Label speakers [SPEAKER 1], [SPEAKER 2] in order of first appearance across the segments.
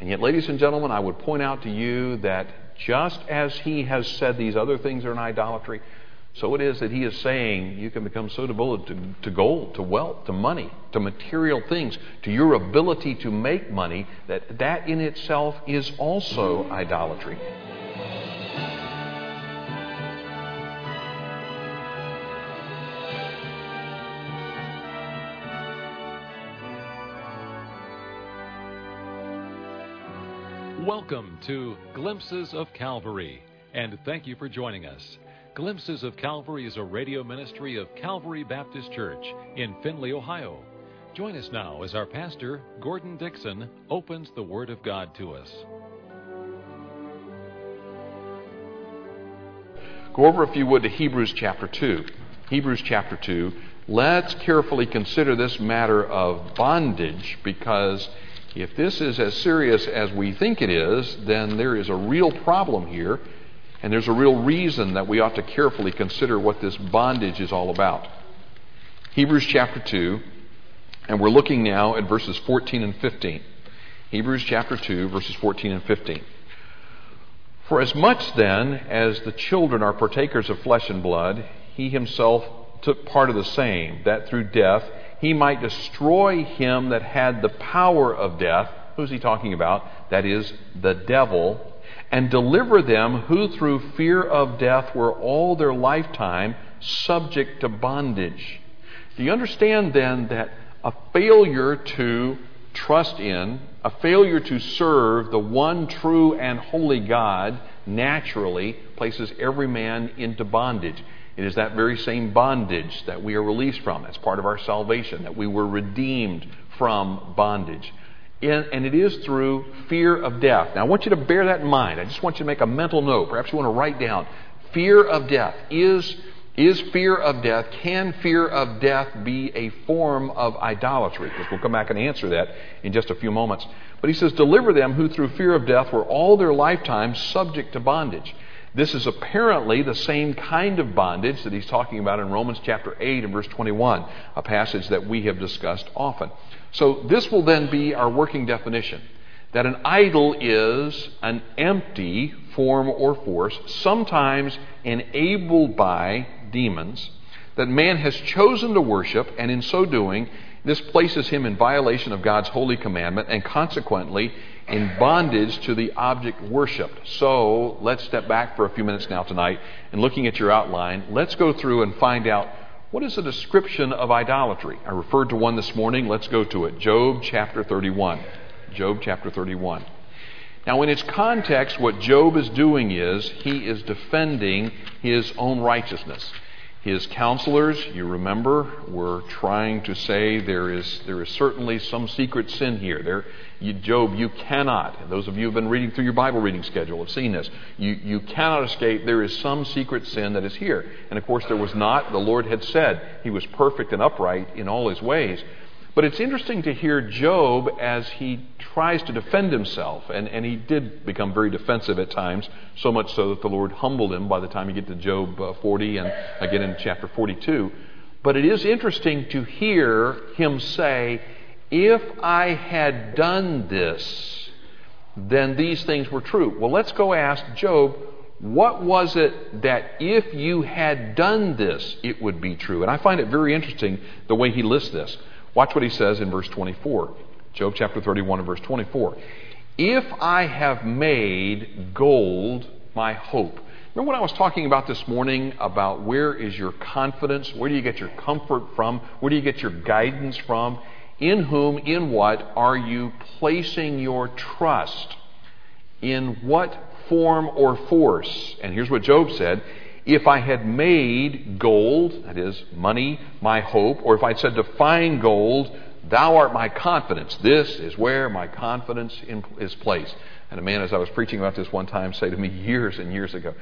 [SPEAKER 1] And yet, ladies and gentlemen, I would point out to you that just as he has said these other things are an idolatry, so it is that he is saying you can become so devoted to gold, to wealth, to money, to material things, to your ability to make money, that in itself is also idolatry.
[SPEAKER 2] Welcome to Glimpses of Calvary, and thank you for joining us. Glimpses of Calvary is a radio ministry of Calvary Baptist Church in Findlay, Ohio. Join us now as our pastor, Gordon Dixon, opens the Word of God to us.
[SPEAKER 1] Go over, if you would, to Hebrews chapter 2. Hebrews chapter 2. Let's carefully consider this matter of bondage, because if this is as serious as we think it is, then there is a real problem here, and there's a real reason that we ought to carefully consider what this bondage is all about. Hebrews chapter 2, and we're looking now at verses 14 and 15. Hebrews chapter 2, verses 14 and 15. For as much then as the children are partakers of flesh and blood, he himself took part of the same, that through death he might destroy him that had the power of death. Who's he talking about? That is, the devil. And deliver them who through fear of death were all their lifetime subject to bondage. Do you understand then that a failure to trust in, a failure to serve the one true and holy God naturally places every man into bondage? It is that very same bondage that we are released from. That's part of our salvation, that we were redeemed from bondage. And it is through fear of death. Now, I want you to bear that in mind. I just want you to make a mental note. Perhaps you want to write down. Fear of death. Is fear of death, can fear of death be a form of idolatry? Because we'll come back and answer that in just a few moments. But he says, deliver them who through fear of death were all their lifetime subject to bondage. This is apparently the same kind of bondage that he's talking about in Romans chapter 8 and verse 21, a passage that we have discussed often. So this will then be our working definition, that an idol is an empty form or force, sometimes enabled by demons, that man has chosen to worship, and in so doing, this places him in violation of God's holy commandment and consequently in bondage to the object worshipped. So let's step back for a few minutes now tonight, and looking at your outline, let's go through and find out what is the description of idolatry. I referred to one this morning. Let's go to it. Job chapter 31. Job chapter 31. Now, in its context, what Job is doing is he is defending his own righteousness. His counselors, you remember, were trying to say there is certainly some secret sin here. Job, you cannot. Those of you who have been reading through your Bible reading schedule have seen this. You cannot escape. There is some secret sin that is here. And of course there was not. The Lord had said he was perfect and upright in all his ways. But it's interesting to hear Job as he tries to defend himself. And he did become very defensive at times, so much so that the Lord humbled him by the time you get to Job 40 and again in chapter 42. But it is interesting to hear him say, if I had done this, then these things were true. Well, let's go ask Job, what was it that if you had done this, it would be true? And I find it very interesting the way he lists this. Watch what he says in verse 24. Job chapter 31 and verse 24. If I have made gold my hope. Remember when I was talking about this morning about where is your confidence? Where do you get your comfort from? Where do you get your guidance from? In whom, in what are you placing your trust? In what form or force? And here's what Job said. If I had made gold, that is money, my hope, or if I'd said to find gold, thou art my confidence. This is where my confidence is placed. And a man, as I was preaching about this one time, said to me years and years ago,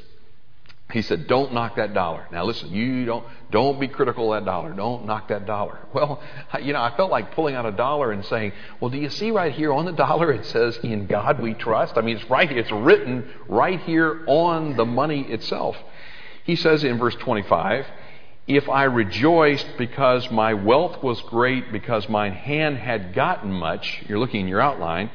[SPEAKER 1] he said, don't knock that dollar. Now listen, you don't be critical of that dollar. Don't knock that dollar. Well, I felt like pulling out a dollar and saying, well, do you see right here on the dollar it says, in God we trust? I mean, it's right here. It's written right here on the money itself. He says in verse 25, if I rejoiced because my wealth was great, because mine hand had gotten much, you're looking in your outline,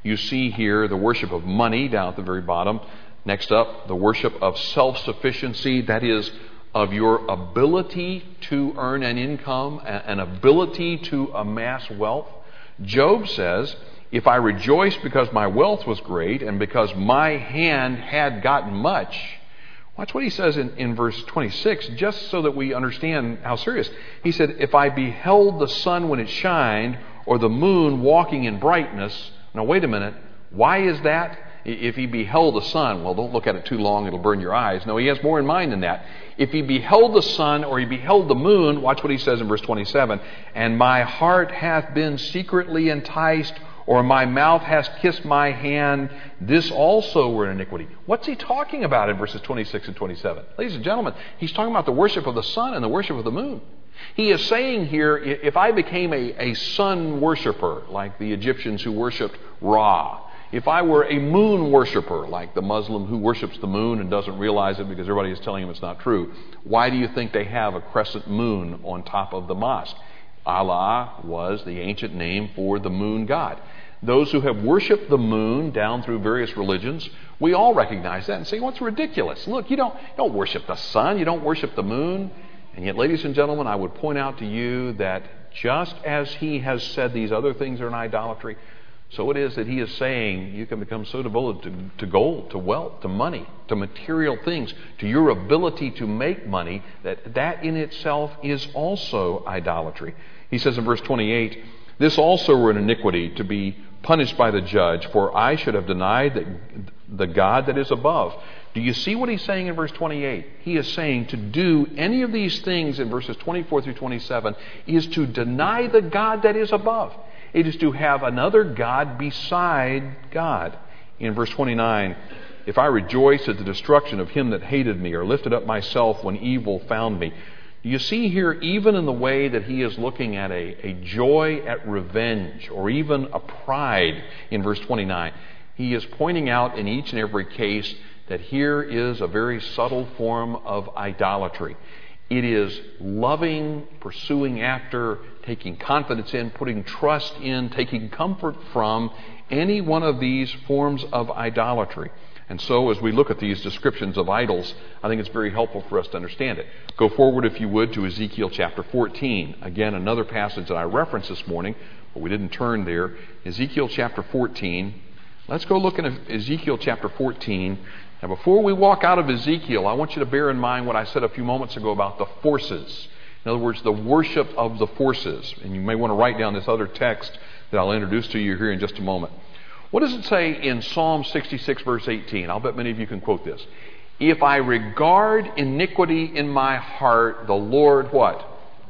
[SPEAKER 1] You see here the worship of money down at the very bottom. Next up, the worship of self-sufficiency, that is, of your ability to earn an income, an ability to amass wealth. Job says, if I rejoice because my wealth was great and because my hand had gotten much. Watch what he says in verse 26, just so that we understand how serious. He said, if I beheld the sun when it shined, or the moon walking in brightness. Now wait a minute, why is that? If he beheld the sun, well, don't look at it too long, it'll burn your eyes. No, he has more in mind than that. If he beheld the sun or he beheld the moon, watch what he says in verse 27, and my heart hath been secretly enticed, or my mouth has kissed my hand, this also were an iniquity. What's he talking about in verses 26 and 27? Ladies and gentlemen, he's talking about the worship of the sun and the worship of the moon. He is saying here, if I became a sun worshiper, like the Egyptians who worshipped Ra, if I were a moon worshiper, like the Muslim who worships the moon and doesn't realize it because everybody is telling him it's not true, why do you think they have a crescent moon on top of the mosque? Allah was the ancient name for the moon god. Those who have worshipped the moon down through various religions, we all recognize that and say, well, it's ridiculous. Look, you don't worship the sun, you don't worship the moon. And yet, ladies and gentlemen, I would point out to you that just as he has said these other things are an idolatry, so it is that he is saying you can become so devoted to gold, to wealth, to money, to material things, to your ability to make money, that in itself is also idolatry. He says in verse 28, this also were an iniquity to be punished by the judge, for I should have denied the God that is above. Do you see what he's saying in verse 28? He is saying to do any of these things in verses 24 through 27 is to deny the God that is above. It is to have another God beside God. In verse 29, if I rejoice at the destruction of him that hated me, or lifted up myself when evil found me. You see here, even in the way that he is looking at a joy at revenge, or even a pride in verse 29, he is pointing out in each and every case that here is a very subtle form of idolatry. It is loving, pursuing after, taking confidence in, putting trust in, taking comfort from any one of these forms of idolatry. And so as we look at these descriptions of idols, I think it's very helpful for us to understand it. Go forward, if you would, to Ezekiel chapter 14. Again, another passage that I referenced this morning, but we didn't turn there. Ezekiel chapter 14. Let's go look at Ezekiel chapter 14. Now, before we walk out of Ezekiel, I want you to bear in mind what I said a few moments ago about the forces. In other words, the worship of the forces. And you may want to write down this other text that I'll introduce to you here in just a moment. What does it say in Psalm 66, verse 18? I'll bet many of you can quote this. If I regard iniquity in my heart, the Lord what?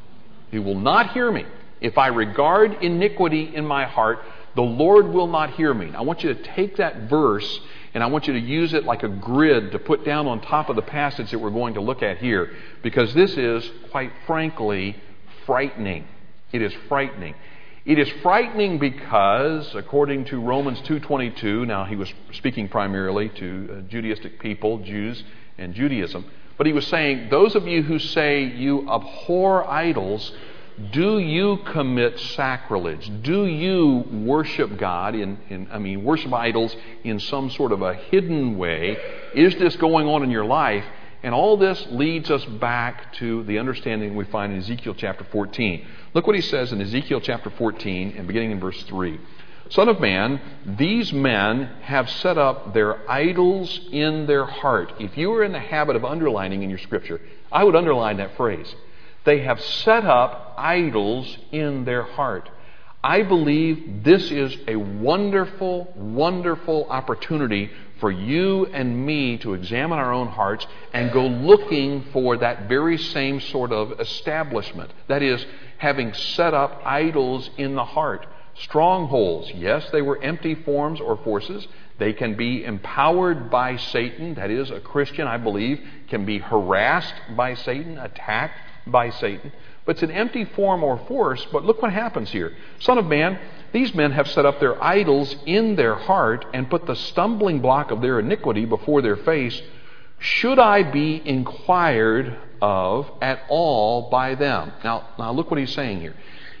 [SPEAKER 1] He will not hear me. If I regard iniquity in my heart, the Lord will not hear me. Now, I want you to take that verse and I want you to use it like a grid to put down on top of the passage that we're going to look at here, because this is, quite frankly, frightening. It is frightening. It is frightening because, according to Romans 2:22, now he was speaking primarily to Judaistic people, Jews and Judaism, but he was saying, those of you who say you abhor idols, do you commit sacrilege? Do you worship God worship idols in some sort of a hidden way? Is this going on in your life? And all this leads us back to the understanding we find in Ezekiel chapter 14. Look what he says in Ezekiel chapter 14 and beginning in verse 3. Son of man, these men have set up their idols in their heart. If you were in the habit of underlining in your scripture, I would underline that phrase. They have set up idols in their heart. I believe this is a wonderful, wonderful opportunity for you and me to examine our own hearts and go looking for that very same sort of establishment. That is, having set up idols in the heart. Strongholds, yes, they were empty forms or forces. They can be empowered by Satan. That is, a Christian, I believe, can be harassed by Satan, attacked by Satan. But it's an empty form or force. But look what happens here. Son of man, these men have set up their idols in their heart and put the stumbling block of their iniquity before their face. Should I be inquired of at all by them? Now look what he's saying here.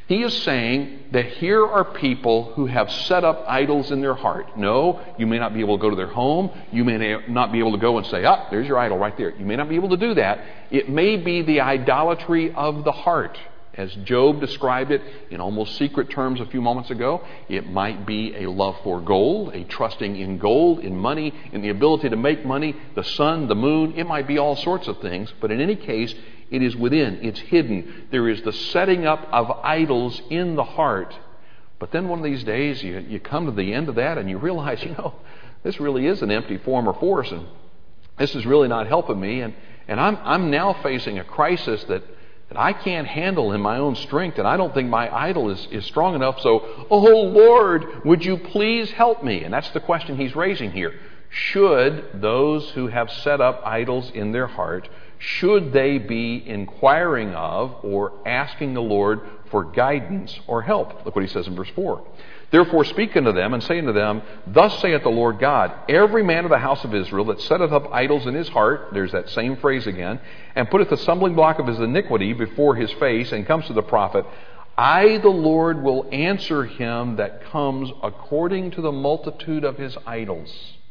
[SPEAKER 1] He is saying that here are people who have set up idols in their heart. No, you may not be able to go to their home. You may not be able to go and say, there's your idol right there. You may not be able to do that. It may be the idolatry of the heart. As Job described it in almost secret terms a few moments ago, it might be a love for gold, a trusting in gold, in money, in the ability to make money, the sun, the moon. It might be all sorts of things. But in any case, it is within. It's hidden. There is the setting up of idols in the heart. But then one of these days, you come to the end of that and you realize, this really is an empty form or force, and this is really not helping me. And I'm now facing a crisis that I can't handle in my own strength, and I don't think my idol is strong enough. So, oh Lord, would you please help me? And that's the question he's raising here. Should those who have set up idols in their heart, should they be inquiring of or asking the Lord for guidance or help? Look what he says in verse 4. Therefore speak unto them, and say unto them, Thus saith the Lord God, Every man of the house of Israel that setteth up idols in his heart, there's that same phrase again, and putteth the stumbling block of his iniquity before his face, and comes to the prophet, I, the Lord, will answer him that comes according to the multitude of his idols.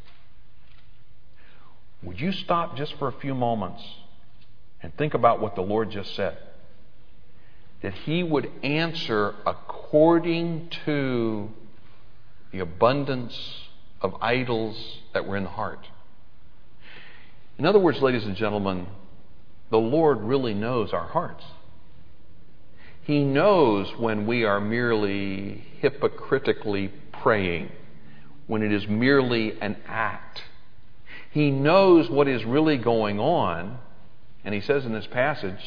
[SPEAKER 1] Would you stop just for a few moments and think about what the Lord just said? That he would answer according to the abundance of idols that were in the heart. In other words, ladies and gentlemen, the Lord really knows our hearts. He knows when we are merely hypocritically praying, when it is merely an act. He knows what is really going on, and he says in this passage,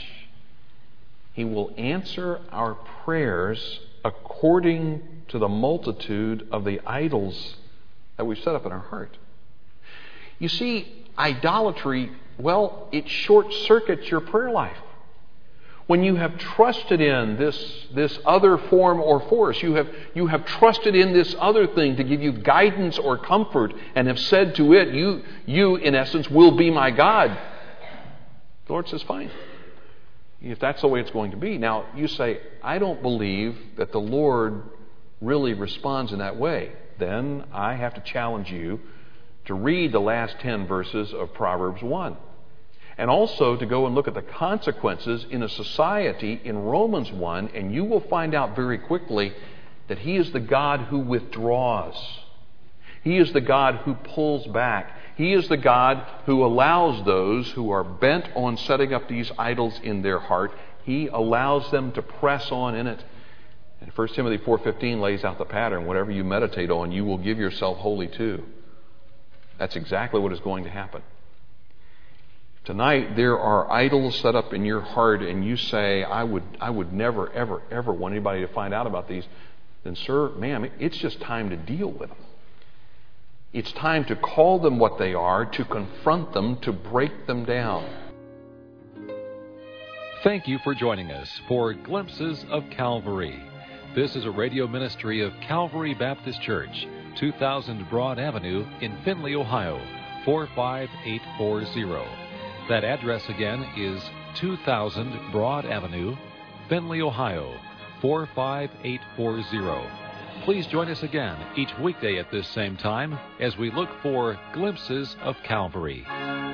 [SPEAKER 1] He will answer our prayers according to the multitude of the idols that we've set up in our heart. You see, idolatry, it short-circuits your prayer life. When you have trusted in this other form or force, you have trusted in this other thing to give you guidance or comfort, and have said to it, you in essence will be my God. The Lord says, fine. If that's the way it's going to be. Now, you say, I don't believe that the Lord really responds in that way. Then I have to challenge you to read the last 10 verses of Proverbs 1. And also to go and look at the consequences in a society in Romans 1, and you will find out very quickly that He is the God who withdraws. He is the God who pulls back. He is the God who allows those who are bent on setting up these idols in their heart, He allows them to press on in it. And 1 Timothy 4:15 lays out the pattern. Whatever you meditate on, you will give yourself wholly to. That's exactly what is going to happen. Tonight, there are idols set up in your heart, and you say, I would never, ever, ever want anybody to find out about these. Then, sir, ma'am, it's just time to deal with them. It's time to call them what they are, to confront them, to break them down.
[SPEAKER 2] Thank you for joining us for Glimpses of Calvary. This is a radio ministry of Calvary Baptist Church, 2000 Broad Avenue in Findlay, Ohio, 45840. That address again is 2000 Broad Avenue, Findlay, Ohio, 45840. Please join us again each weekday at this same time as we look for Glimpses of Calvary.